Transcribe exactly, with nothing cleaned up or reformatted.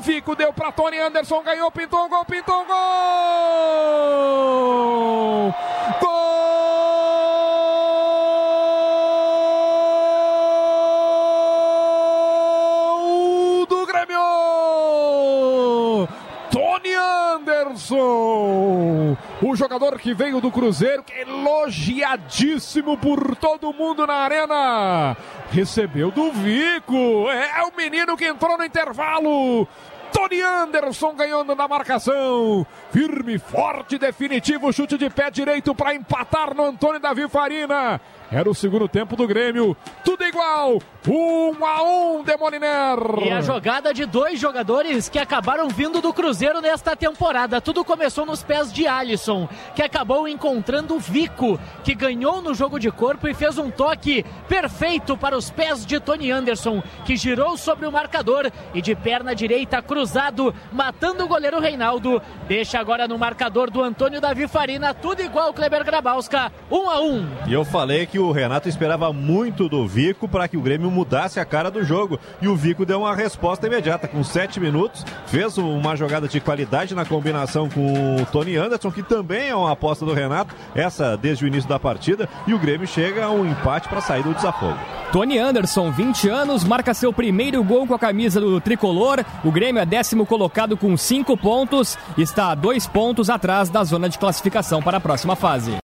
Vico deu para Tony Anderson, ganhou, pintou um gol, pintou um gol! Gol do Grêmio! Tony Anderson, o jogador que veio do Cruzeiro, que é elogiadíssimo por todo mundo na arena, recebeu do Vico, é o menino que entrou no intervalo. Tony Anderson ganhando na marcação, firme, forte, definitivo, chute de pé direito para empatar no Antônio Davi Farina. Era o segundo tempo do Grêmio, tudo igual, um a um, Demoliner. E a jogada de dois jogadores que acabaram vindo do Cruzeiro nesta temporada. Tudo começou nos pés de Alisson, que acabou encontrando o Vico, que ganhou no jogo de corpo e fez um toque perfeito para os pés de Tony Anderson, que girou sobre o marcador e de perna direita cruzado, matando o goleiro Reinaldo. Deixa agora no marcador do Antônio Davi Farina, tudo igual, Kleber Grabowska, um a um. E eu falei que o Renato esperava muito do Vico para que o Grêmio mudasse a cara do jogo, e o Vico deu uma resposta imediata, com sete minutos, fez uma jogada de qualidade na combinação com o Tony Anderson, que também é uma aposta do Renato, essa desde o início da partida, e o Grêmio chega a um empate para sair do desafogo. Tony Anderson, vinte anos, marca seu primeiro gol com a camisa do tricolor. O Grêmio é décimo colocado com cinco pontos, está a dois pontos atrás da zona de classificação para a próxima fase.